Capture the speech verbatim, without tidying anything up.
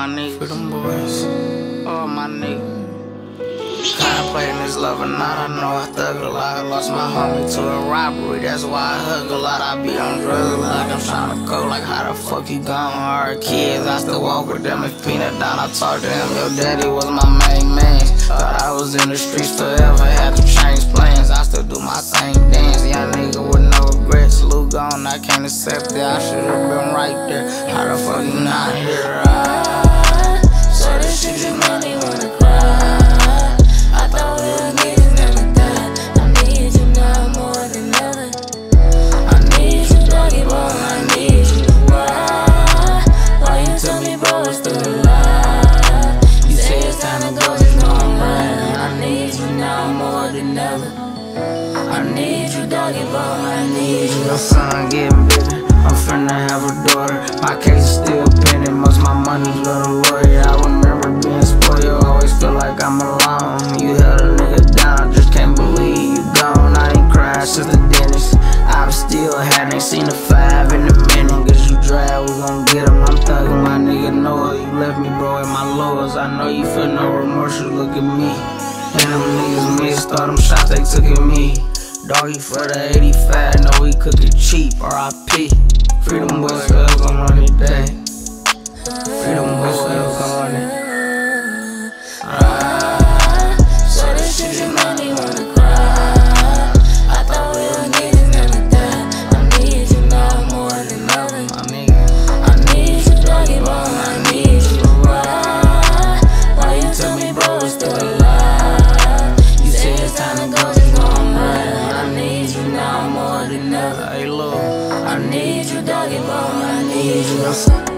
my niggas, for them boys, all my niggas. Contemplating this love or not, I know I thug a lot. I lost my homie to a robbery, that's why I hug a lot. I be on drugs like I'm tryna go, like how the fuck you gone? Hard kids, I still walk with them. If peanut down, I talk to him. Your daddy was my main man. Thought I was in the streets forever, had to change plans. I still do my same dance, young nigga with no regrets. Luke gone, I can't accept it, I should've been right there. How the fuck you not here? I, so this shit is money wanna cry. I thought we were niggas never died. I need you now more than ever. I need you, doggy boy, I need you. Why? Why you tell me bro it's still alive? You say it's time to go, just know I'm right. I need you now more than ever. I need you, doggy boy, I need you. Your son getting bigger, I'm finna have a daughter. My case is still pending, most my money go to lawyer. I remember being spoiled, always feel like I'm alone. You held a nigga down, just can't believe you gone. I ain't cried since the dentist, I've still had, ain't seen a five in a minute. Guess you drive, we gon' get him, I'm thuggin', my nigga know it. You left me bro at my lowest, I know you feel no remorse, you look at me. And them niggas missed all them shots they took at me. Doggy for the eighty-five, know we cook it cheap, R I P. Freedom boys forever gon' run it day. Freedom boys forever gon' run it. Ah, so this shit is money wanna cry. I thought we were niggas never died. I need you now more than ever. My nigga, I need you, doggy boy, I need you. Why? Why you tell me bro it's still alive? You say it's time to go, just know I'm right. I need you now more than ever. Hey look, I need you, doggy boy, I need you.